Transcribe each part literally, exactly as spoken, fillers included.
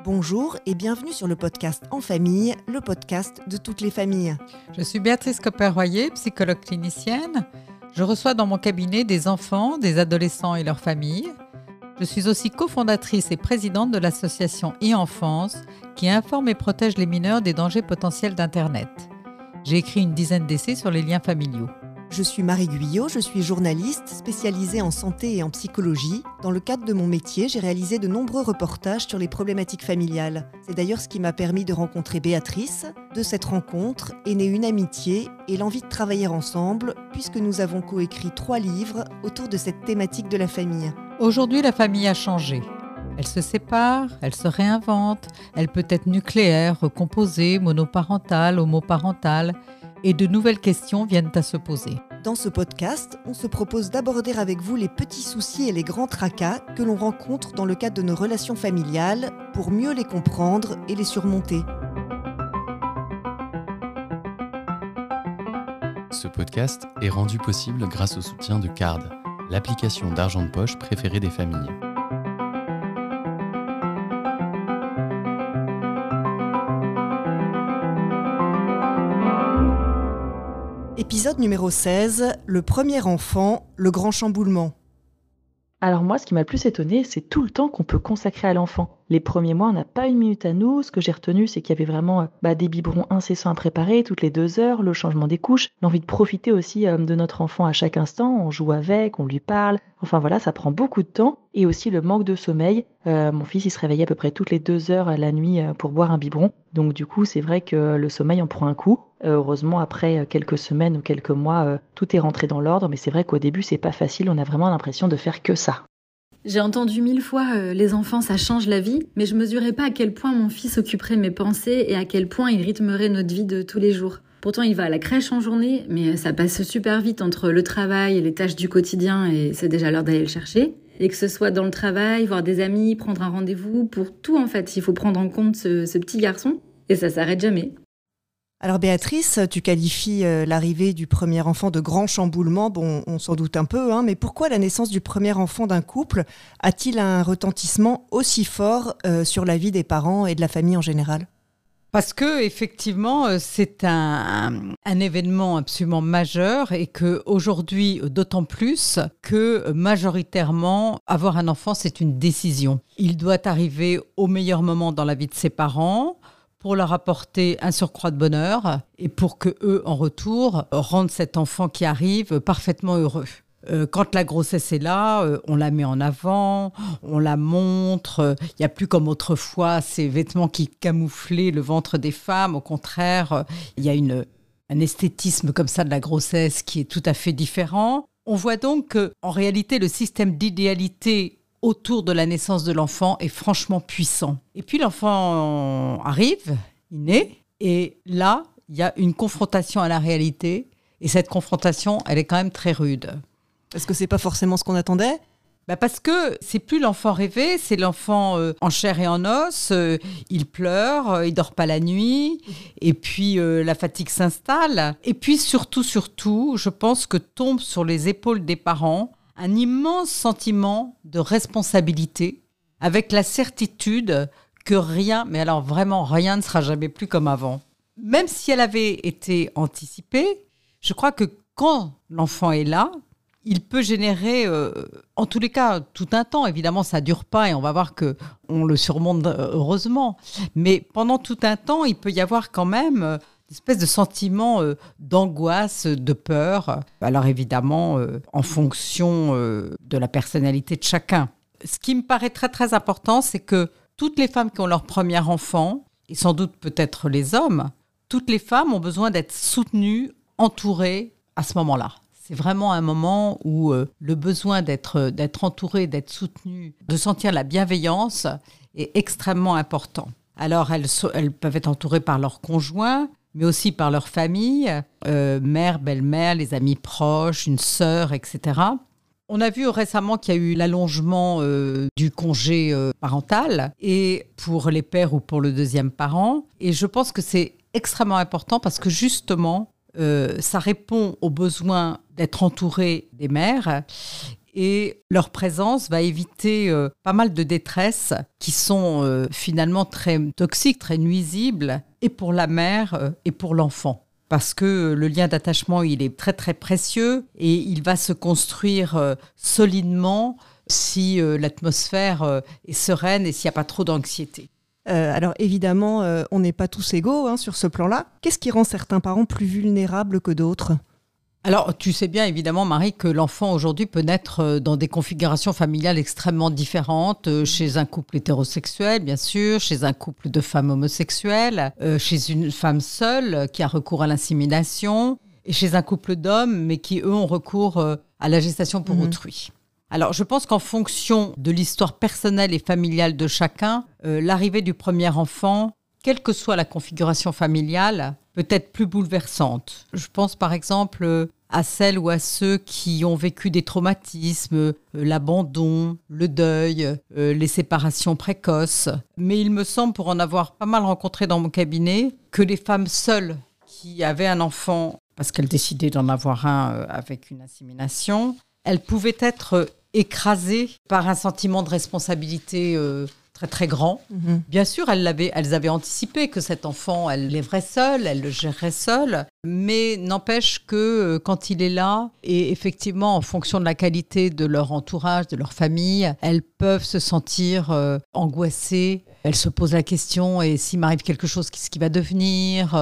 Bonjour et bienvenue sur le podcast En Famille, le podcast de toutes les familles. Je suis Béatrice Copper-Royer, psychologue clinicienne. Je reçois dans mon cabinet des enfants, des adolescents et leurs familles. Je suis aussi cofondatrice et présidente de l'association e-Enfance qui informe et protège les mineurs des dangers potentiels d'Internet. J'ai écrit une dizaine d'essais sur les liens familiaux. Je suis Marie Guyot, je suis journaliste spécialisée en santé et en psychologie. Dans le cadre de mon métier, j'ai réalisé de nombreux reportages sur les problématiques familiales. C'est d'ailleurs ce qui m'a permis de rencontrer Béatrice. De cette rencontre est née une amitié et l'envie de travailler ensemble, puisque nous avons coécrit trois livres autour de cette thématique de la famille. Aujourd'hui, la famille a changé. Elle se sépare, elle se réinvente, elle peut être nucléaire, recomposée, monoparentale, homoparentale. Et de nouvelles questions viennent à se poser. Dans ce podcast, on se propose d'aborder avec vous les petits soucis et les grands tracas que l'on rencontre dans le cadre de nos relations familiales pour mieux les comprendre et les surmonter. Ce podcast est rendu possible grâce au soutien de Card, l'application d'argent de poche préférée des familles. Épisode numéro seize, le premier enfant, le grand chamboulement. Alors moi, ce qui m'a le plus étonné, c'est tout le temps qu'on peut consacrer à l'enfant. Les premiers mois, on n'a pas une minute à nous. Ce que j'ai retenu, c'est qu'il y avait vraiment bah, des biberons incessants à préparer toutes les deux heures, le changement des couches, l'envie de profiter aussi euh, de notre enfant à chaque instant. On joue avec, on lui parle. Enfin voilà, ça prend beaucoup de temps. Et aussi le manque de sommeil. Euh, mon fils, il se réveillait à peu près toutes les deux heures la nuit euh, pour boire un biberon. Donc du coup, c'est vrai que le sommeil en prend un coup. Euh, heureusement, après quelques semaines ou quelques mois, euh, tout est rentré dans l'ordre. Mais c'est vrai qu'au début, c'est pas facile. On a vraiment l'impression de faire que ça. J'ai entendu mille fois euh, « les enfants, ça change la vie », mais je mesurais pas à quel point mon fils occuperait mes pensées et à quel point il rythmerait notre vie de tous les jours. Pourtant, il va à la crèche en journée, mais ça passe super vite entre le travail et les tâches du quotidien et c'est déjà l'heure d'aller le chercher. Et que ce soit dans le travail, voir des amis, prendre un rendez-vous, pour tout en fait, il faut prendre en compte ce, ce petit garçon et ça s'arrête jamais. Alors Béatrice, tu qualifies euh, l'arrivée du premier enfant de grand chamboulement, bon on s'en doute un peu, hein, mais pourquoi la naissance du premier enfant d'un couple a-t-il un retentissement aussi fort euh, sur la vie des parents et de la famille en général ? Parce que effectivement, c'est un, un événement absolument majeur et qu'aujourd'hui, d'autant plus que majoritairement, avoir un enfant, c'est une décision. Il doit arriver au meilleur moment dans la vie de ses parents, pour leur apporter un surcroît de bonheur et pour qu'eux, en retour, rendent cet enfant qui arrive parfaitement heureux. Euh, quand la grossesse est là, euh, on la met en avant, on la montre. Il n'y a plus comme autrefois ces vêtements qui camouflaient le ventre des femmes. Au contraire, il y a une, un esthétisme comme ça de la grossesse qui est tout à fait différent. On voit donc qu'en réalité, le système d'idéalité autour de la naissance de l'enfant est franchement puissant. Et puis l'enfant arrive, il naît, et là, il y a une confrontation à la réalité, et cette confrontation, elle est quand même très rude. Est-ce que c'est pas forcément ce qu'on attendait ? Bah parce que c'est plus l'enfant rêvé, c'est l'enfant euh, en chair et en os, euh, il pleure, euh, il dort pas la nuit, et puis euh, la fatigue s'installe. Et puis surtout, surtout, je pense que tombe sur les épaules des parents un immense sentiment de responsabilité avec la certitude que rien, mais alors vraiment rien ne sera jamais plus comme avant. Même si elle avait été anticipée, je crois que quand l'enfant est là, il peut générer, euh, en tous les cas, tout un temps. Évidemment, ça ne dure pas et on va voir qu'on le surmonte heureusement. Mais pendant tout un temps, il peut y avoir quand même une espèce de sentiment euh, d'angoisse, de peur. Alors évidemment, euh, en fonction euh, de la personnalité de chacun. Ce qui me paraît très très important, c'est que toutes les femmes qui ont leur premier enfant, et sans doute peut-être les hommes, toutes les femmes ont besoin d'être soutenues, entourées à ce moment-là. C'est vraiment un moment où euh, le besoin d'être, d'être entouré, d'être soutenu, de sentir la bienveillance est extrêmement important. Alors, elles, elles peuvent être entourées par leurs conjoints, mais aussi par leur famille, euh, mère, belle-mère, les amis proches, une sœur, et cetera. On a vu récemment qu'il y a eu l'allongement euh, du congé euh, parental, et pour les pères ou pour le deuxième parent. Et je pense que c'est extrêmement important parce que justement, euh, ça répond au besoin d'être entouré des mères et leur présence va éviter euh, pas mal de détresses qui sont euh, finalement très toxiques, très nuisibles, et pour la mère euh, et pour l'enfant. Parce que le lien d'attachement, il est très très précieux et il va se construire euh, solidement si euh, l'atmosphère euh, est sereine et s'il n'y a pas trop d'anxiété. Euh, alors évidemment, euh, on n'est pas tous égaux hein, sur ce plan-là. Qu'est-ce qui rend certains parents plus vulnérables que d'autres ? Alors, tu sais bien évidemment, Marie, que l'enfant aujourd'hui peut naître dans des configurations familiales extrêmement différentes, euh, chez un couple hétérosexuel, bien sûr, chez un couple de femmes homosexuelles, euh, chez une femme seule qui a recours à l'insémination, et chez un couple d'hommes, mais qui, eux, ont recours euh, à la gestation pour mmh. autrui. Alors, je pense qu'en fonction de l'histoire personnelle et familiale de chacun, euh, l'arrivée du premier enfant, quelle que soit la configuration familiale, peut être plus bouleversante. Je pense par exemple à celles ou à ceux qui ont vécu des traumatismes, euh, l'abandon, le deuil, euh, les séparations précoces. Mais il me semble, pour en avoir pas mal rencontré dans mon cabinet, que les femmes seules qui avaient un enfant, parce qu'elles décidaient d'en avoir un euh, avec une insémination, elles pouvaient être écrasées par un sentiment de responsabilité euh, très très grand. Mmh. Bien sûr, elles, l'avaient, elles avaient anticipé que cet enfant, elle l'élèverait seule, elle le gérerait seule, mais n'empêche que euh, quand il est là, et effectivement en fonction de la qualité de leur entourage, de leur famille, elles peuvent se sentir euh, angoissées. Elles se posent la question, et s'il m'arrive quelque chose, qu'est-ce qui va devenir ?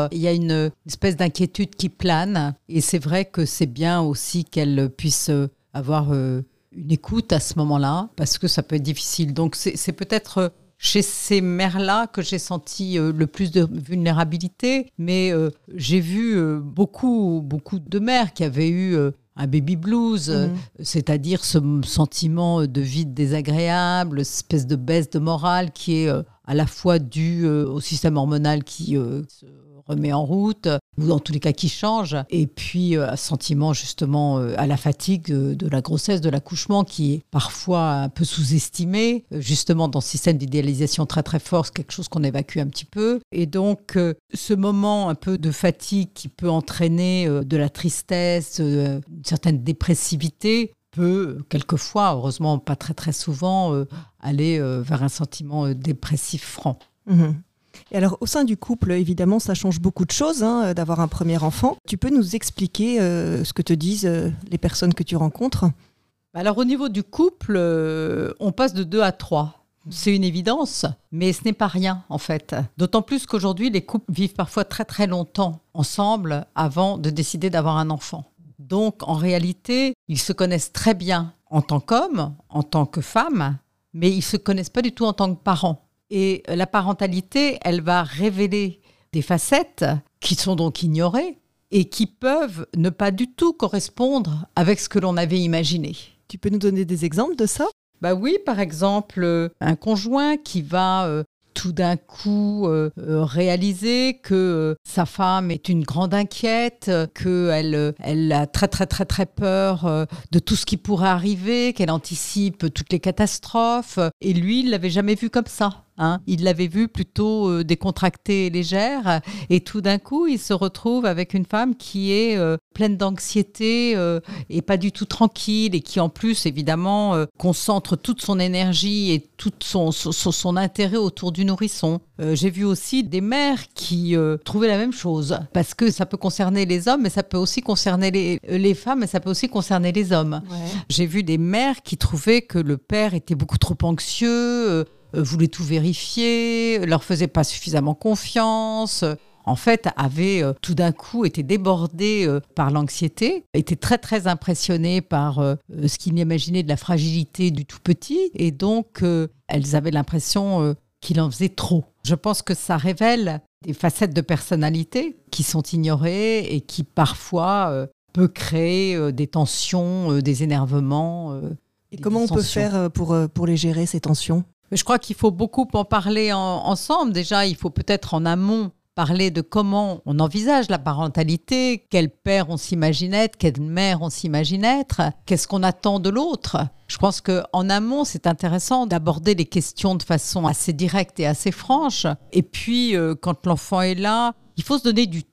Il y a une espèce d'inquiétude qui plane, et c'est vrai que c'est bien aussi qu'elles puissent avoir euh, une écoute à ce moment-là, parce que ça peut être difficile. Donc c'est, c'est peut-être chez ces mères-là que j'ai senti euh, le plus de vulnérabilité, mais euh, j'ai vu euh, beaucoup, beaucoup de mères qui avaient eu euh, un baby blues, mmh. euh, c'est-à-dire ce sentiment de vide désagréable, cette espèce de baisse de morale qui est euh, à la fois due euh, au système hormonal qui euh, se remet en route, ou dans tous les cas qui change, et puis euh, un sentiment justement euh, à la fatigue euh, de la grossesse, de l'accouchement, qui est parfois un peu sous-estimé, euh, justement dans ce système d'idéalisation très très fort, c'est quelque chose qu'on évacue un petit peu. Et donc euh, ce moment un peu de fatigue qui peut entraîner euh, de la tristesse, euh, une certaine dépressivité, peut quelquefois, heureusement pas très très souvent, euh, aller euh, vers un sentiment euh, dépressif franc. Mmh. Et alors, au sein du couple, évidemment, ça change beaucoup de choses hein, d'avoir un premier enfant. Tu peux nous expliquer euh, ce que te disent euh, les personnes que tu rencontres ? Alors, au niveau du couple, euh, on passe de deux à trois. C'est une évidence, mais ce n'est pas rien, en fait. D'autant plus qu'aujourd'hui, les couples vivent parfois très, très longtemps ensemble avant de décider d'avoir un enfant. Donc, en réalité, ils se connaissent très bien en tant qu'hommes, en tant que femmes, mais ils ne se connaissent pas du tout en tant que parents. Et la parentalité, elle va révéler des facettes qui sont donc ignorées et qui peuvent ne pas du tout correspondre avec ce que l'on avait imaginé. Tu peux nous donner des exemples de ça ? Bah oui, par exemple, un conjoint qui va euh, tout d'un coup euh, réaliser que euh, sa femme est une grande inquiète, qu'elle elle a très très très très peur euh, de tout ce qui pourrait arriver, qu'elle anticipe toutes les catastrophes. Et lui, il ne l'avait jamais vu comme ça. Hein. Il l'avait vue plutôt euh, décontractée et légère, et tout d'un coup, il se retrouve avec une femme qui est euh, pleine d'anxiété euh, et pas du tout tranquille, et qui en plus, évidemment, euh, concentre toute son énergie et tout son, son, son intérêt autour du nourrisson. Euh, j'ai vu aussi des mères qui euh, trouvaient la même chose, parce que ça peut concerner les hommes, mais ça peut aussi concerner les, les femmes, mais ça peut aussi concerner les hommes. Ouais. J'ai vu des mères qui trouvaient que le père était beaucoup trop anxieux, euh, voulait tout vérifier, leur faisait pas suffisamment confiance, en fait, avait euh, tout d'un coup été débordé euh, par l'anxiété, était très très impressionné par euh, ce qu'il imaginait de la fragilité du tout petit, et donc euh, elles avaient l'impression euh, qu'il en faisait trop. Je pense que ça révèle des facettes de personnalité qui sont ignorées et qui parfois euh, peut créer euh, des tensions, euh, des énervements. Euh, et des comment on peut faire pour, pour les gérer, ces tensions ? Je crois qu'il faut beaucoup en parler en, ensemble. Déjà, il faut peut-être en amont parler de comment on envisage la parentalité, quel père on s'imagine être, quelle mère on s'imagine être, qu'est-ce qu'on attend de l'autre. Je pense qu'en amont, c'est intéressant d'aborder les questions de façon assez directe et assez franche. Et puis, euh, quand l'enfant est là, il faut se donner du temps.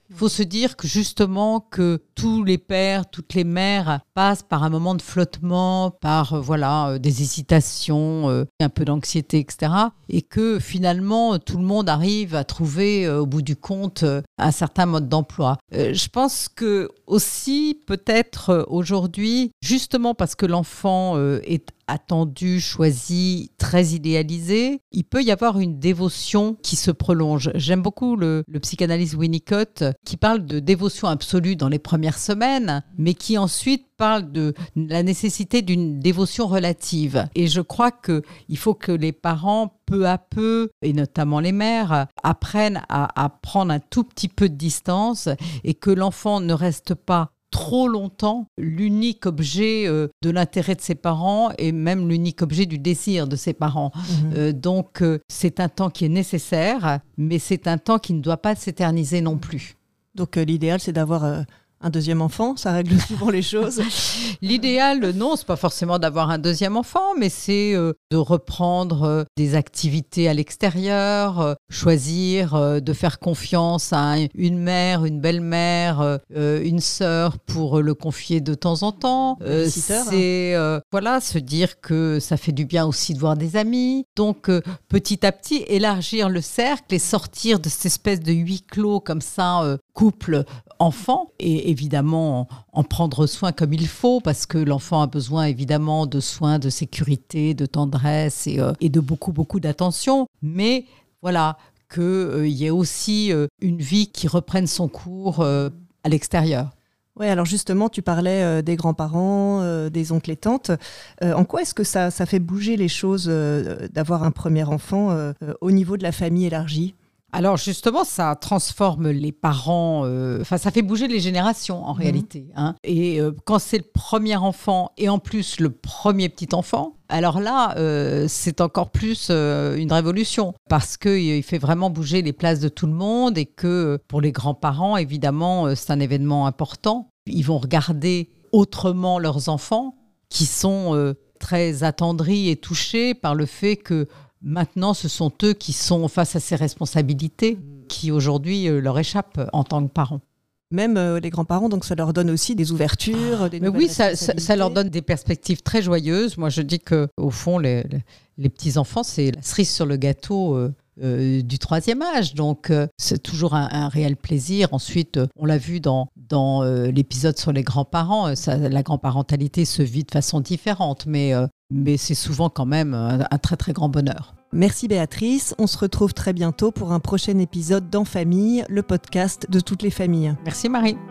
Il faut se dire que justement que tous les pères, toutes les mères passent par un moment de flottement, par euh, voilà euh, des hésitations, euh, un peu d'anxiété, et cetera. Et que finalement tout le monde arrive à trouver euh, au bout du compte euh, un certain mode d'emploi. Euh, je pense que aussi peut-être euh, aujourd'hui, justement parce que l'enfant euh, est attendu, choisi, très idéalisé, il peut y avoir une dévotion qui se prolonge. J'aime beaucoup le, le psychanalyste Winnicott qui parle de dévotion absolue dans les premières semaines, mais qui ensuite parle de la nécessité d'une dévotion relative. Et je crois qu'il faut que les parents, peu à peu, et notamment les mères, apprennent à, à prendre un tout petit peu de distance et que l'enfant ne reste pas trop longtemps l'unique objet euh, de l'intérêt de ses parents et même l'unique objet du désir de ses parents. Mmh. Euh, donc, euh, c'est un temps qui est nécessaire, mais c'est un temps qui ne doit pas s'éterniser non plus. Donc, euh, l'idéal, c'est d'avoir euh, un deuxième enfant, ça règle souvent les choses. L'idéal, non, c'est pas forcément d'avoir un deuxième enfant, mais c'est euh, de reprendre euh, des activités à l'extérieur, euh, choisir euh, de faire confiance à un, une mère, une belle-mère, euh, une sœur pour le confier de temps en temps. Euh, c'est euh, voilà, se dire que ça fait du bien aussi de voir des amis. Donc euh, petit à petit, élargir le cercle et sortir de cette espèce de huis clos comme ça, euh, couple, enfant, et évidemment en, en prendre soin comme il faut, parce que l'enfant a besoin évidemment de soins, de sécurité, de tendresse et, euh, et de beaucoup, beaucoup d'attention. Mais voilà, qu'il euh, y ait aussi euh, une vie qui reprenne son cours euh, à l'extérieur. Oui, alors justement, tu parlais euh, des grands-parents, euh, des oncles et tantes. Euh, en quoi est-ce que ça, ça fait bouger les choses euh, d'avoir un premier enfant euh, euh, au niveau de la famille élargie ? Alors justement, ça transforme les parents, euh, enfin ça fait bouger les générations en mmh. réalité. Hein. Et euh, quand c'est le premier enfant et en plus le premier petit enfant, alors là, euh, c'est encore plus euh, une révolution parce qu'il fait vraiment bouger les places de tout le monde et que pour les grands-parents, évidemment, euh, c'est un événement important. Ils vont regarder autrement leurs enfants qui sont euh, très attendris et touchés par le fait que maintenant, ce sont eux qui sont face à ces responsabilités qui aujourd'hui euh, leur échappent en tant que parents. Même euh, les grands-parents, donc ça leur donne aussi des ouvertures, des Mais nouvelles oui, ça, ça, ça leur donne des perspectives très joyeuses. Moi, je dis qu'au fond, les, les, les petits-enfants, c'est la cerise sur le gâteau euh, euh, du troisième âge. Donc, euh, c'est toujours un, un réel plaisir. Ensuite, euh, on l'a vu dans, dans euh, l'épisode sur les grands-parents, euh, ça, la grand-parentalité se vit de façon différente, mais... Euh, Mais c'est souvent quand même un, un très très grand bonheur. Merci Béatrice. On se retrouve très bientôt pour un prochain épisode d'En Famille, le podcast de toutes les familles. Merci Marie.